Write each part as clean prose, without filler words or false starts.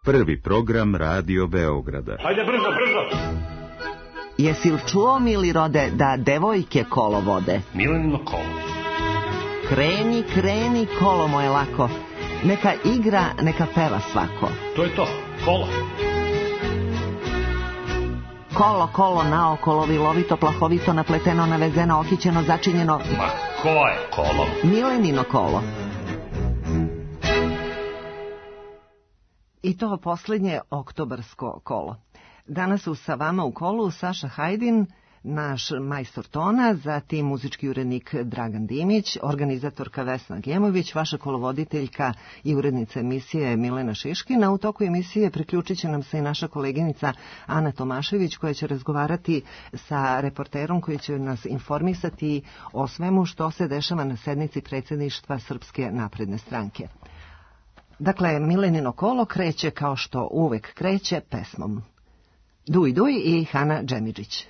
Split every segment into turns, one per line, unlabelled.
Prvi program Radio Beograda.
Hajde brzo!
Jesi li čuo, Milirode, da devojke kolo vode?
Milenino kolo.
Kreni, kolo moje lako. Neka igra, neka peva svako.
To je to, kola.
Kolo, naokolo, vilovito, plahovito, napleteno, navezeno, okićeno, začinjeno.
Ma, ko je kolo?
Milenino kolo. I to posljednje oktobarsko kolo. Danas su sa vama u kolu Saša Hajdin, naš majstor tona, zatim muzički urednik Dragan Dimić, organizatorka Vesna Gemović, vaša kolovoditeljka i urednica emisije Milena Šiškina. U toku emisije priključit će nam se i naša koleginica Ana Tomašević, koja će razgovarati sa reporterom koji će nas informisati o svemu što se dešava na sednici predsjedništva Srpske napredne stranke. Dakle, Milenino kolo kreće kao što uvek kreće pesmom. Duj i Hana Džemidžić.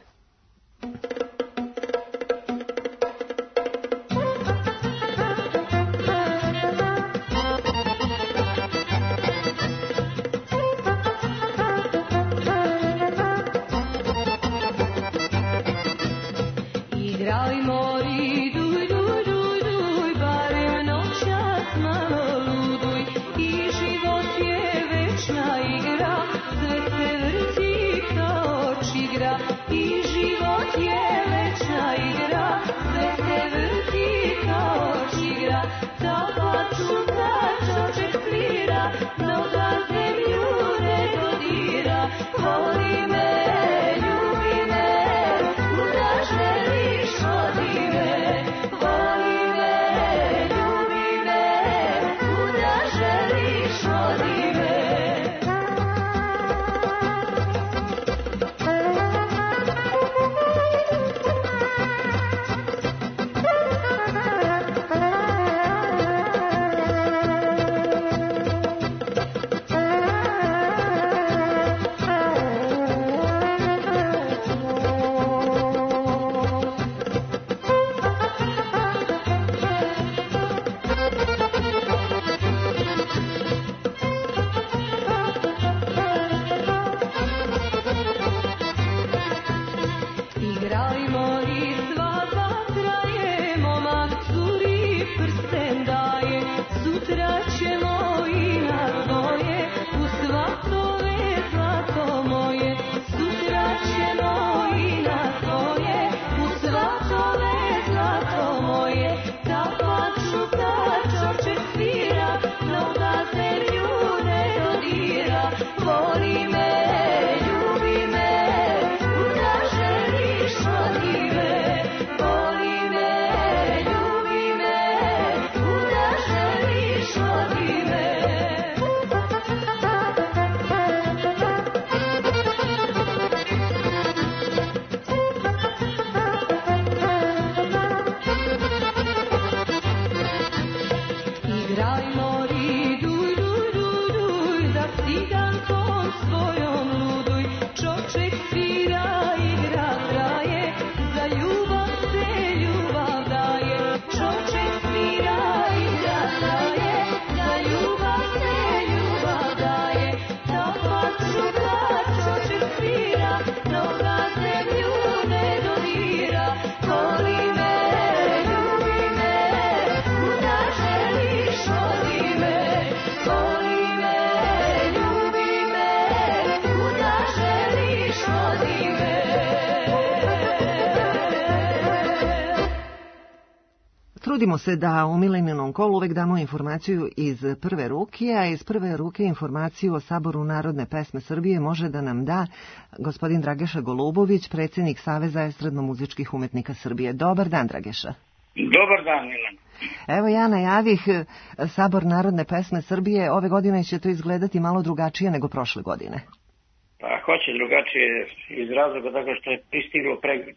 Trudimo se da u Mileninom kolu uvek damo informaciju iz prve ruke, a iz prve ruke informaciju o Saboru narodne pesme Srbije može da nam da gospodin Drageša Golubović, predsjednik Saveza estradno-muzičkih umetnika Srbije. Dobar dan, Drageša.
Dobar dan, Milan.
Evo ja najavih Sabor narodne pesme Srbije. Ove godine će to izgledati malo drugačije nego prošle godine.
Pa hoće drugačije iz razloga tako što je pristiglo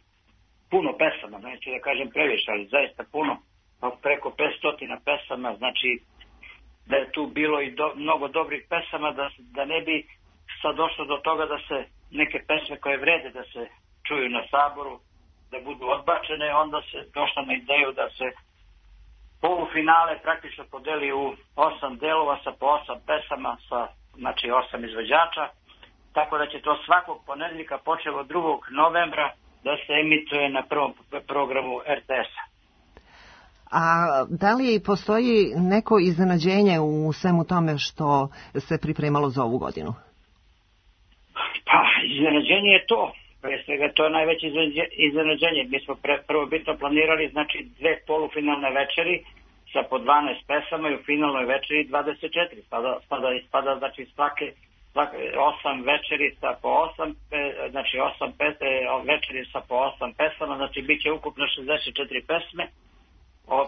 puno pesama, neću da kažem previše, ali zaista puno, preko 500 pesama, znači da je tu bilo i mnogo dobrih pesama, da ne bi sad došlo do toga da se neke pesme koje vrede da se čuju na Saboru, da budu odbačene, onda se došlo na ideju da se polufinale praktično podeli u 8 delova sa po 8 pesama sa znači 8 izvođača, tako da će to svakog ponedeljka počeo od 2. novembra da se emituje na prvom programu RTS-a.
A da li postoji neko iznenađenje u svemu tome što se pripremalo za ovu godinu?
Pa, iznenađenje je to. Pre svega, to je najveće iznenađenje. Mi smo prvobitno planirali, znači, 2 polufinalne večeri sa po 12 pesama i u finalnoj večeri 24. Ispada, znači, svake 8 večeri sa po 8, znači 8 večeri sa po 8 pesama, znači bit će ukupno 64 pesme. Od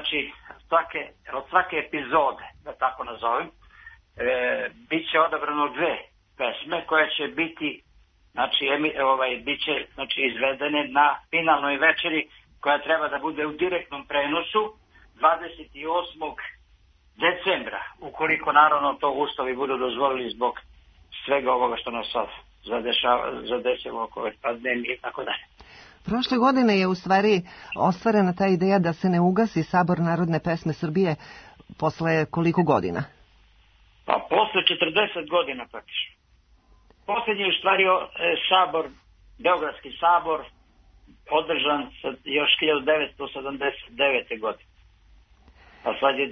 svake epizode, da tako nazovem, bit će odabrano 2 pesme koje će biti, znači, bit će, znači, izvedene na finalnoj večeri koja treba da bude u direktnom prenosu 28. decembra, ukoliko naravno to uslovi budu dozvolili zbog svega ovoga što nas sad zadesilo oko ove pandemije i tako dalje.
Prošle godine je u stvari ostvarena ta ideja da se ne ugasi Sabor narodne pesme Srbije posle koliko godina?
Pa posle 40 godina praktično. Posljednji je u stvari sabor, Beogradski sabor, održan još 1979. godine. A sad je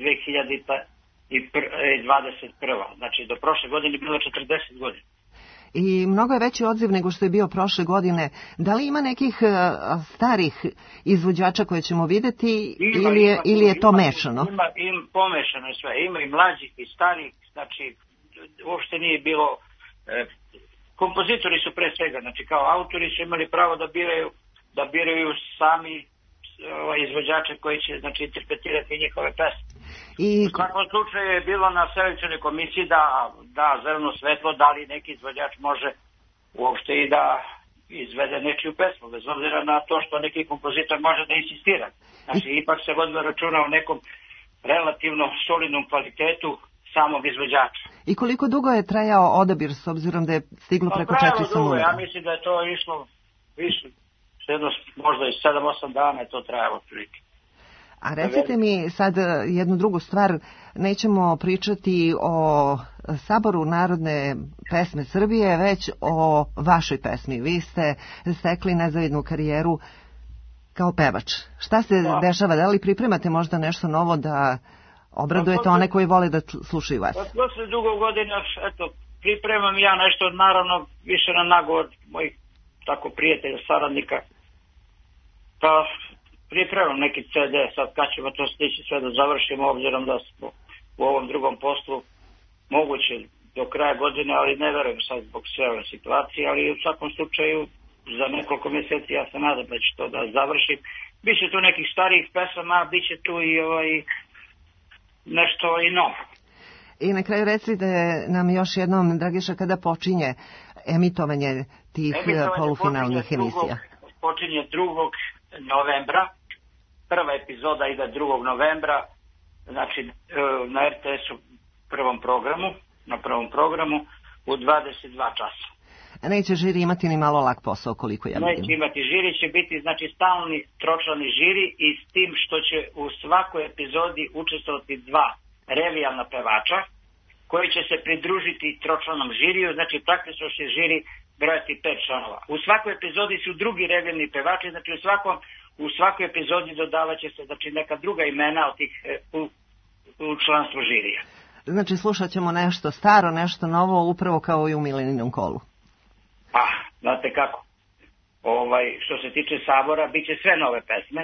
2021. Znači do prošle godine je bilo 40 godina.
I mnogo je veći odziv nego što je bio prošle godine. Da li ima nekih starih izvođača koje ćemo vidjeti ili je to mešano?
Ima pomešano sve. Ima i mlađih i starih. Znači, uopšte nije bilo... kompozitori su pre svega, znači kao autori su imali pravo da biraju sami izvođače koji će, znači, interpretirati njihove pesme. U svakom slučaju je bilo na selekcionoj komisiji da zeleno svetlo, da li neki izvođač može uopšte i da izvede nečiju pesmu, bez obzira na to što neki kompozitor može da insistira. Znači, ipak se vodilo računa o nekom relativno solidnom kvalitetu samog izvođača.
I koliko dugo je trajao odabir, s obzirom da je stiglo preko 400 numera?
Ja mislim da je to išlo više, možda i 7-8 dana je to trajalo prilike.
A recite mi sad jednu drugu stvar, nećemo pričati o Saboru narodne pesme Srbije, već o vašoj pesmi. Vi ste stekli nezavidnu karijeru kao pevač. Šta se dešava? Da li pripremate možda nešto novo da obradujete one koji vole da slušaju vas?
Posle dugo godina, eto, pripremam ja nešto, naravno, više na nagovor mojih tako prijatelja, saradnika. Pa pripremam neki CD, sad kad ćemo to stići sve da završimo, obzirom da smo u ovom drugom poslu moguće do kraja godine, ali ne verujem sad zbog sve ove situacije, ali u svakom slučaju za nekoliko mjeseci ja se nadam da će to da završim. Biće tu nekih starijih pesama, biće tu i nešto i novo.
I na kraju recite nam još jednom, Dragiša, kada počinje emitovanje tih polufinalnih emisija?
Počinje 2. novembra. Prva epizoda ide 2. novembra, znači na RTS-u na prvom programu u 22 časa.
Neće žiri imati ni malo lak posao, koliko ja vidim.
Neće imati žiri, će biti, znači, stalni tročlani žiri i s tim što će u svakoj epizodi učestvovati 2 revijalna pevača koji će se pridružiti tročlanom žiriju, znači praktično će žiri brojati 5 članova. U svakoj epizodi su drugi revijalni pevači, znači u svakoj epizodi dodavat će se, znači, neka druga imena od tih u članstvu žirija.
Znači slušat ćemo nešto staro, nešto novo, upravo kao i u Mileninom kolu.
Pa, znate kako, što se tiče Sabora, bit će sve nove pesme,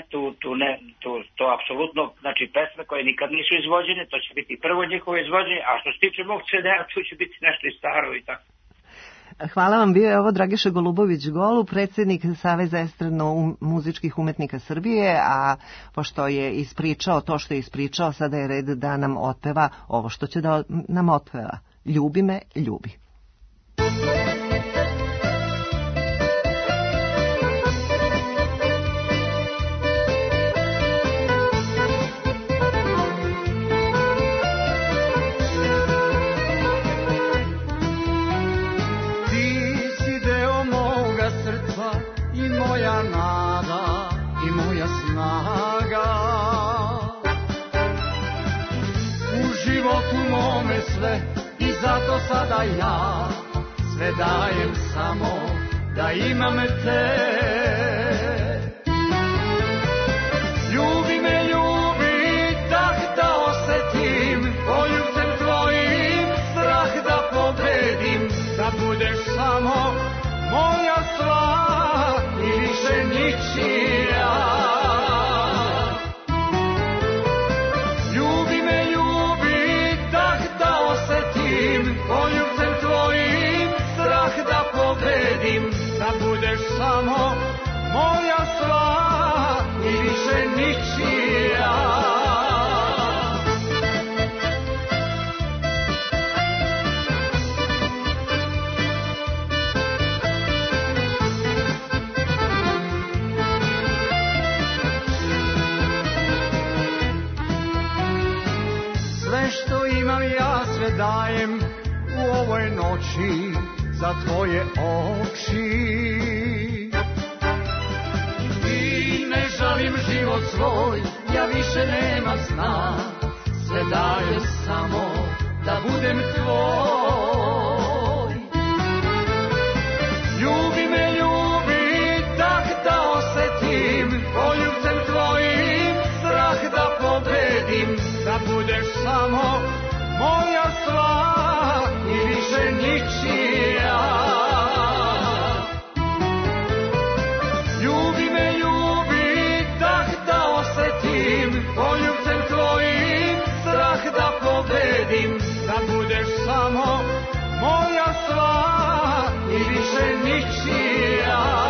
to apsolutno, znači pesme koje nikad nisu izvođene, to će biti prvo njihovo izvođenje, a što se tiče mog CD-a, tu će biti nešto i staro i tako.
Hvala vam, bio je ovo Dragiša Golubović-Golu, predsjednik Saveza estradno-muzičkih umetnika Srbije, a pošto je ispričao to što je ispričao, sada je red da nam otpeva ovo što će da nam otpeva. Ljubi me, ljubi.
Sve iz zato sada ja sve dajem samo da imam te. Ljubi me, ljubi, da osetim poljubcem tvojim, strah da pobedim, da budeš samo moja sva i više ničija. Ljubi me, ljubi, da osetim poljubcem tvojim, strah da pobedim, da budeš samo moja sva i više ničija. Sve što imam ja sve dajem u ovoj noći za tvoje oči. I ne žalim život svoj, ja više nemam sna, sve dajem samo da budem tvoj. Ljubi me, ljubi, da osetim poljubcem tvojim, strah da pobedim, da budeš samo moja sva i više ničija. Ljubi me, ljubi, da osetim poljubcem tvojim, strah da pobedim, da budeš samo moja sva i više ničija.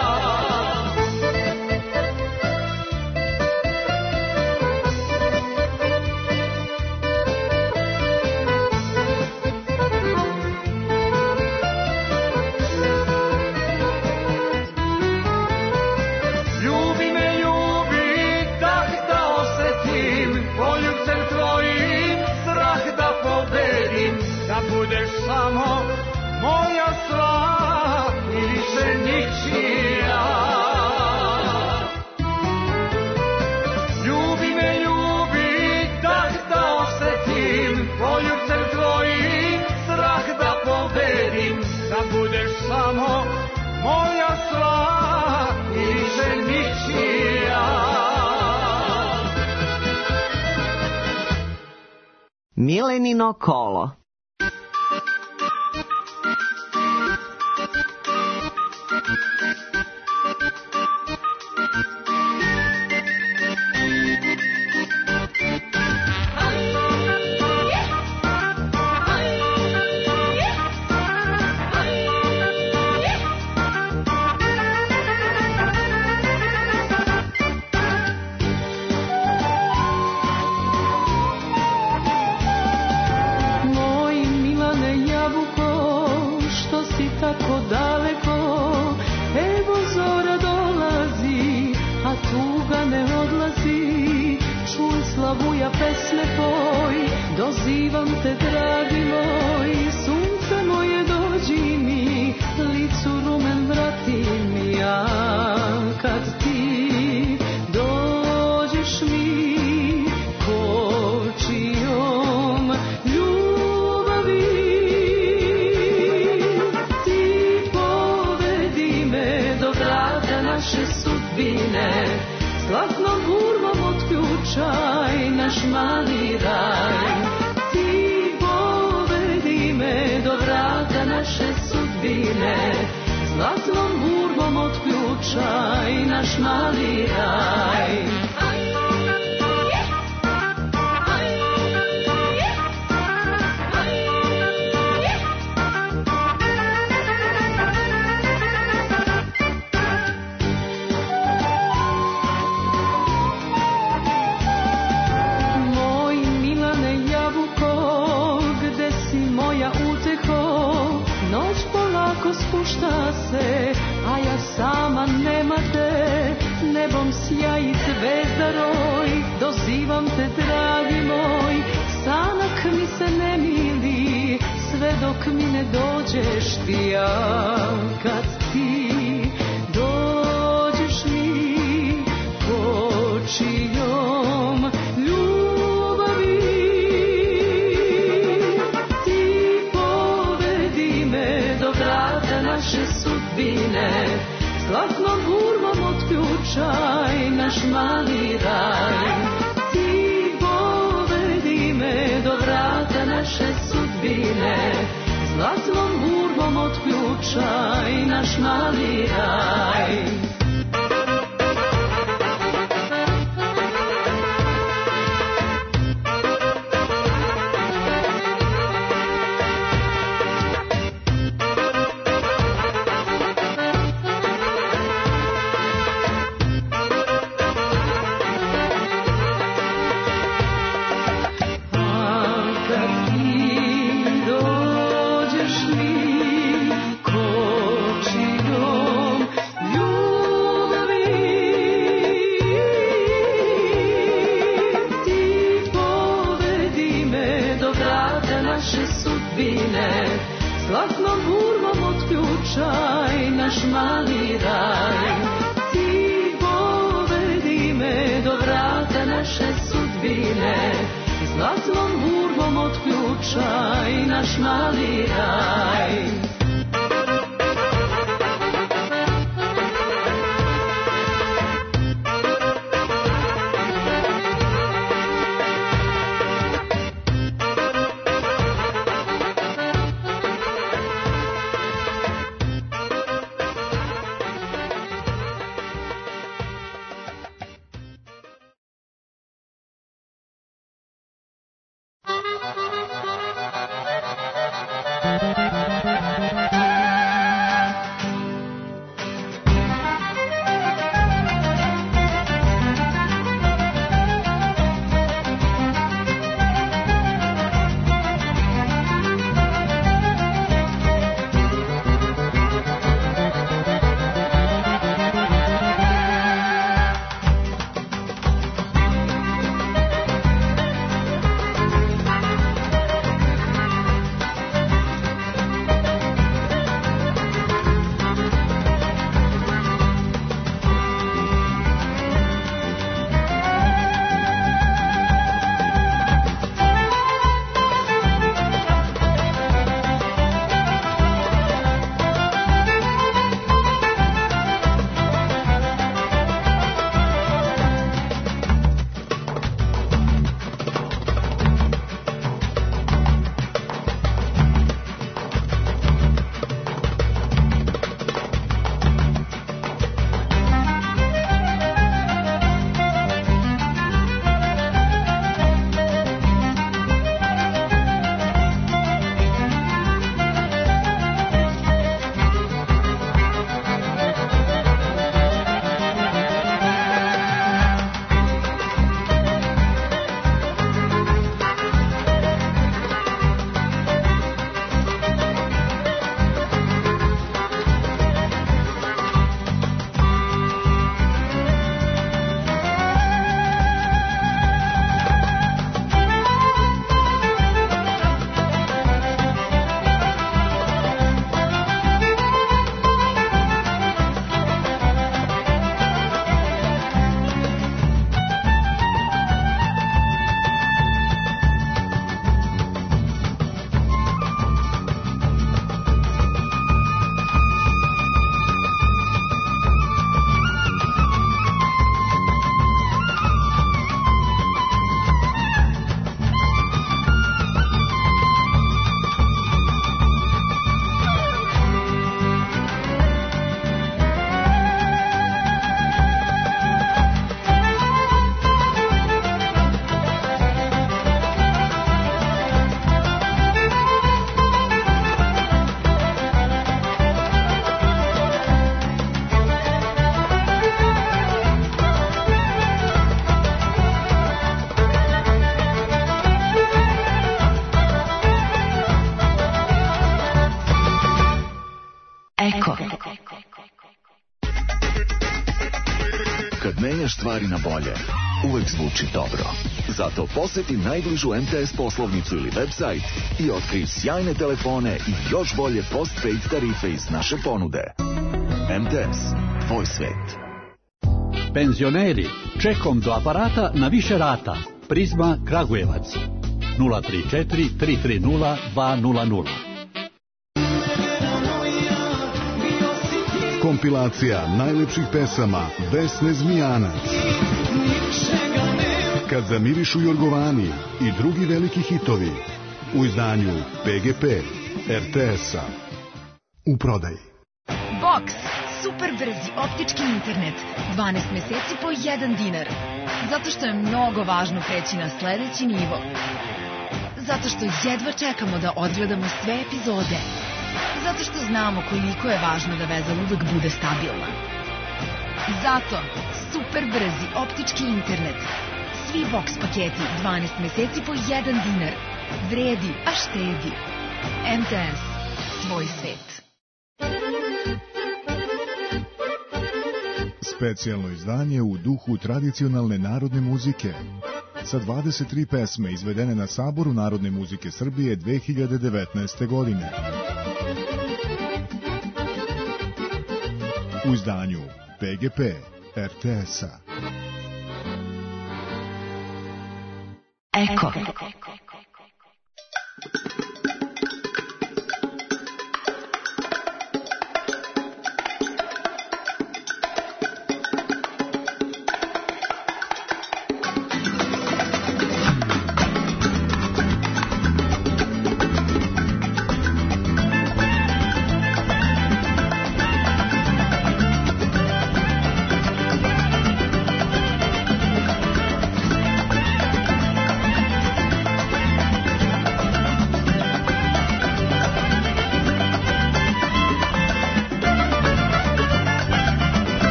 Budeš samo moja sva i više ničija. Ljubi me, ljubi, da osetim poljubcem tvojim, strah da pobedim, da budeš samo moja sva i više ničija.
Milenino kolo.
Slavuja pesme tvoj, dozivam te dragi moj, sunce moje dođi mi, licu rumen vrati mi, ja kad ti dođeš mi kočijom ljubavi, ti povedi me do vrata naše sudbine, zlatnom burmom otključaj naš mali raj. Ti povedi me do vrata naše sudbine, zlatnom burmom otključaj naš mali raj. Spušta se, a ja sama nema te, nebom sjaji zvezda roj, dozivam te dragi moj, sanak mi se ne mili, sve dok mi ne dođeš ti, ja kad ti dođeš mi kočijom ljubavi, ti vrata naše sudbine, zlatnom burmom otključaj naš mali raj. Ti povedi me do vrata naše sudbine, zlatnom burmom otključaj naš mali raj. Zlatnom burmom otključaj naš mali raj. Ti povedi me do vrata naše sudbine, zlatnom burmom otključaj naš mali raj.
Kad menjaš stvari na bolje, uvek zvuči dobro. Zato poseti najbližu MTS poslovnicu ili website i otkrij sjajne telefone i još bolje postpaid tarife iz naše ponude. MTS, tvoj svet.
Penzioneri, čekom do aparata na više rata. Prizma Kragujevac 034 330 200.
Kompilacija najlepših pesama Vesne Zmijanac. Kad zamirišu Jorgovani i drugi veliki hitovi u izdanju PGP RTS-a. U prodaji.
Box. Super brzi optički internet. 12 meseci po 1 dinar. Zato što je mnogo važno preći na sledeći nivo. Zato što jedva čekamo da odgledamo sve epizode. Zato što znamo koliko je važno da veza uvek bude stabilna. Zato super brzi optički internet. Svi Box paketi 12 meseci po 1 dinar. Vredi, a štedi. MTS. Tvoj svet.
Specijalno izdanje u duhu tradicionalne narodne muzike. Sa 23 pesme izvedene na Saboru Narodne muzike Srbije 2019. godine. U izdanju PGP RTS-a.
Eko.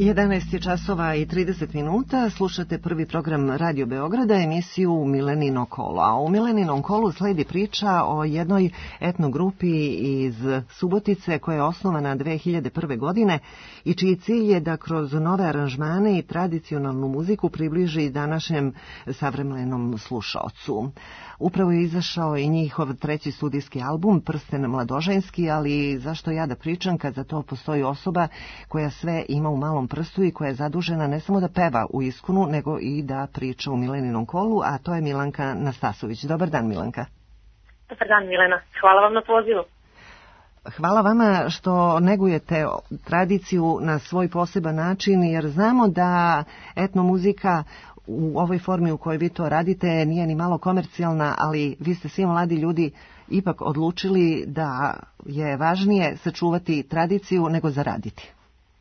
11 je časova i 30 minuta, slušate prvi program Radio Beograda, emisiju Milenino kolo. A u Mileninom kolu sledi priča o jednoj etnogrupi iz Subotice koja je osnovana 2001. godine i čiji cilj je da kroz nove aranžmane i tradicionalnu muziku približi današnjem savremenom slušaocu. Upravo je izašao i njihov treći studijski album, Prsten mladoženski, ali zašto ja da pričam kad za to postoji osoba koja sve ima u malom prstu i koja je zadužena ne samo da peva u Iskonu, nego i da priča u Mileninom kolu, a to je Milanka Nastasović. Dobar dan, Milanka.
Dobar dan, Milena. Hvala vam na pozivu.
Hvala vama što negujete tradiciju na svoj poseban način, jer znamo da etnomuzika u ovoj formi u kojoj vi to radite nije ni malo komercijalna, ali vi ste svi mladi ljudi ipak odlučili da je važnije sačuvati tradiciju nego zaraditi.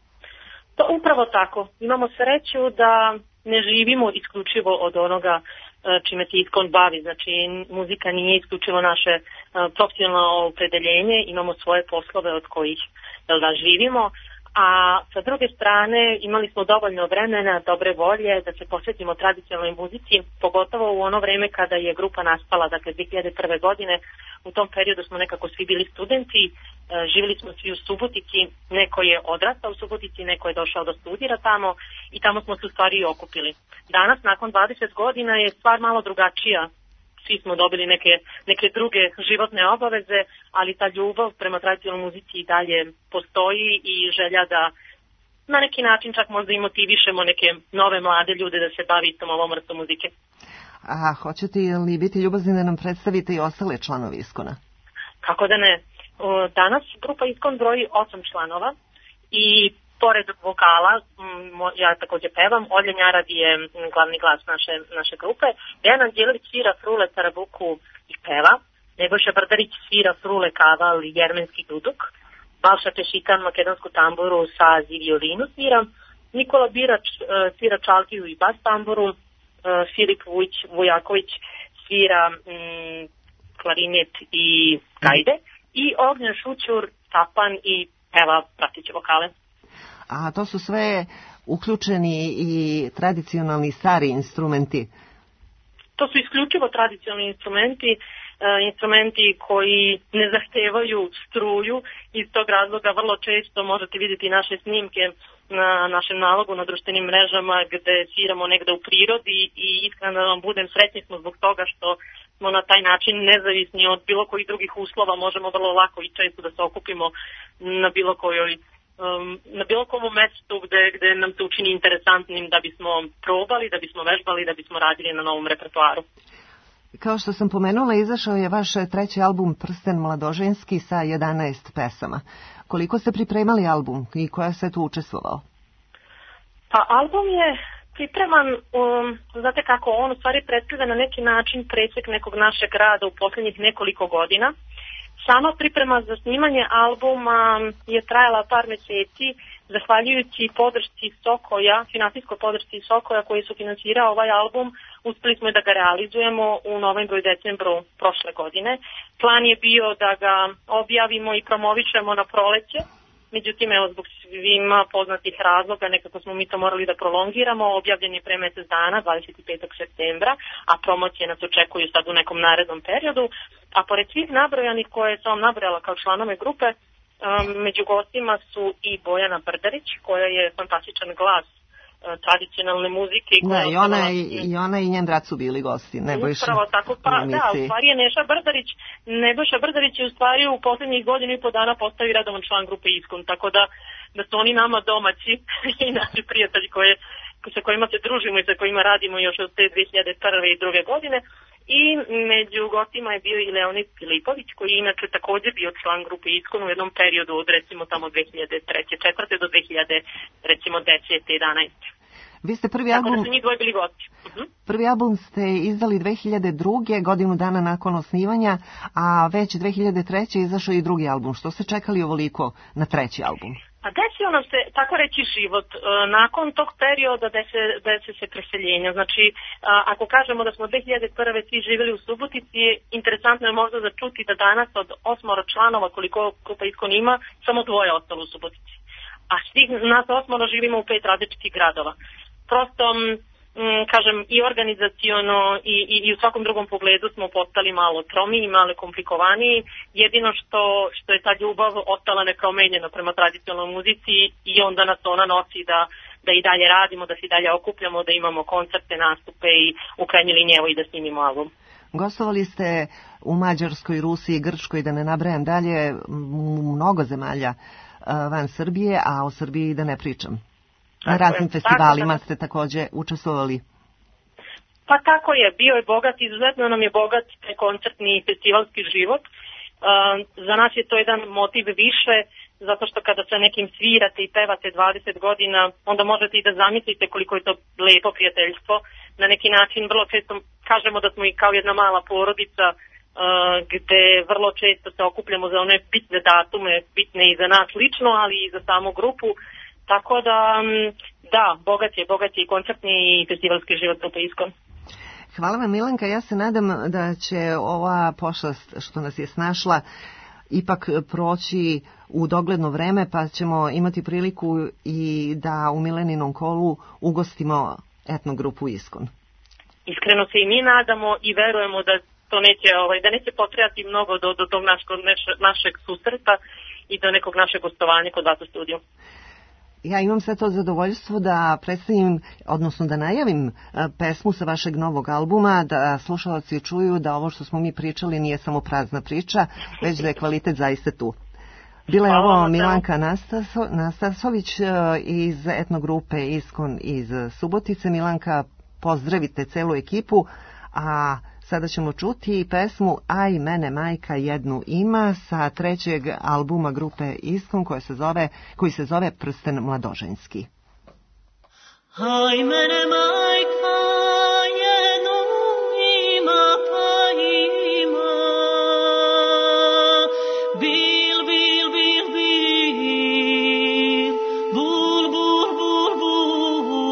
To upravo tako. Imamo sreću da ne živimo isključivo od onoga čime se Iskon bavi. Znači, muzika nije isključivo naše profesionalno opredeljenje, imamo svoje poslove od kojih živimo. A sa druge strane imali smo dovoljno vremena, dobre volje da se posvetimo tradicionalnoj muzici, pogotovo u ono vreme kada je grupa nastala, dakle 2001. godine. U tom periodu smo nekako svi bili studenti, živjeli smo svi u Subotici, neko je odrastao u Subotici, neko je došao da studira tamo i tamo smo se u stvari i okupili. Danas, nakon 20 godina, je stvar malo drugačija. Svi smo dobili neke druge životne obaveze, ali ta ljubav prema tradicionalnoj muzici i dalje postoji i želja da na neki način čak možda i motivišemo neke nove mlade ljude da se bavi tom ovom vrstom muzike.
A hoćete li biti ljubazni da nam predstavite i ostale članovi Iskona?
Kako da ne. Danas grupa Iskon broji 8 članova i pored vokala, ja također pevam, Olja Njarad je glavni glas naše grupe, Dejan Anđelović svira frule, tarabuku i peva, Nebojša Brdarić svira frule, kaval i jermenski duduk, Balša Tešikan makedonsku tamburu, saz i violinu svira, Nikola Birač svira čalkiju i bas tamburu, Filip Vujaković svira klarinet i gajde i Ognjen Šućur, tapan i peva prateće vokale.
A to su sve uključeni i tradicionalni stari instrumenti?
To su isključivo tradicionalni instrumenti, instrumenti koji ne zahtevaju struju. Iz tog razloga vrlo često možete vidjeti naše snimke na našem nalogu na društvenim mrežama gde sviramo negde u prirodi i iskreno da vam budem, sretni smo zbog toga što smo na taj način nezavisni od bilo kojih drugih uslova, možemo vrlo lako i često da se okupimo na bilo kojem mestu gde nam se učini interesantnim da bismo probali, da bismo vežbali, da bismo radili na novom repertoaru.
Kao što sam pomenula, izašao je vaš treći album Prsten mladoženski sa 11 pesama. Koliko ste pripremali album i koja se tu učestvovao?
Pa album je pripreman, znate kako, on u stvari predstavlja na neki način presjek nekog našeg rada u posljednjih nekoliko godina. Sama priprema za snimanje albuma je trajala par meseci, zahvaljujući podršci Sokoja, finansijskoj podršci Sokoja koji su finansirao ovaj album, uspeli smo da ga realizujemo u novembru i decembru prošle godine. Plan je bio da ga objavimo i promovišemo na proleće, međutim, evo, zbog svima poznatih razloga, nekako smo mi to morali da prolongiramo. Objavljen je pre mesec dana, 25. septembra, a promocije nas očekuju sad u nekom narednom periodu. A pored svih nabrojanih koje sam vam nabrojala kao članove grupe, među gostima su i Bojana Brdarić, koja je fantastičan glas tradicionalne muzike.
Da, i ona i njen brat su bili gosti.
Upravo tako, pa da, u stvari je Nebojša Brdarić je u stvari u posljednjih godinu i po dana postao redovan član grupe Iskon, tako da su oni nama domaći i naši prijatelji sa kojima se družimo i sa kojima radimo još od te 2001. i druge godine. I među gostima je bio i Leonid Filipović, koji je inače također bio član grupe Iskon u jednom periodu od recimo tamo 2003. do 2010. 11.
Vi ste prvi album...
Tako da su njih dvoje bili gosti.
Prvi album ste izdali 2002. godinu dana nakon osnivanja, a već 2003. izašao i drugi album. Što ste čekali ovoliko na treći album?
A desio nam se, tako reći, život. Nakon tog perioda desi se preseljenja. Znači, ako kažemo da smo 2001. svi živjeli u Subotici, interesantno je možda da čuti da danas od 8 članova, koliko grupa Iskon ima, samo 2 ostalo u Subotici. a svih nas 8 živimo u 5 različitih gradova. Prosto, kažem, i organizaciono i u svakom drugom pogledu smo postali malo tromiji, malo komplikovaniji. Jedino što je ta ljubav ostala nepromenjena prema tradicionalnoj muzici i onda nas ona nosi da i dalje radimo, da se i dalje okupljamo, da imamo koncerte, nastupe i u krajnjoj liniji evo i da snimimo album.
Gostovali ste u Mađarskoj, Rusiji, Grčkoj, da ne nabrajam dalje, mnogo zemalja van Srbije, a o Srbiji da ne pričam. Na raznim festivalima ste takođe učestvovali.
Pa tako je, bio je bogat, izuzetno nam je bogat koncertni festivalski život. Za nas je to jedan motiv više, zato što kada sa nekim svirate i pevate 20 godina, onda možete i da zamislite koliko je to lepo prijateljstvo. Na neki način vrlo često kažemo da smo i kao jedna mala porodica, gde vrlo često se okupljamo za one bitne datume, bitne i za nas lično, ali i za samu grupu. Tako da, bogat je i koncertni i festivalski život grupe Iskon.
Hvala vam, Milanka. Ja se nadam da će ova pošast što nas je snašla ipak proći u dogledno vreme, pa ćemo imati priliku i da u Mileninom kolu ugostimo etno grupu Iskon.
Iskreno se i mi nadamo i verujemo da to neće potrajati mnogo do tog našeg susreta i do nekog našeg gostovanja kod vas u studiju.
Ja imam sve to zadovoljstvo da predstavim, odnosno da najavim pesmu sa vašeg novog albuma, da slušalci čuju da ovo što smo mi pričali nije samo prazna priča, već da je kvalitet zaista tu. Bila je ovo Milanka Nastasović iz etnogrupe Iskon iz Subotice. Milanka, pozdravite celu ekipu, a sada ćemo čuti pesmu Aj mene majka jednu ima sa trećeg albuma grupe Iskon koji se zove Prsten mladoženjski.
Aj mene majka jednu ima pa ima, bil, bil, bil, bil, bul, bul, bul, bul.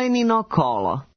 Malenino kolo.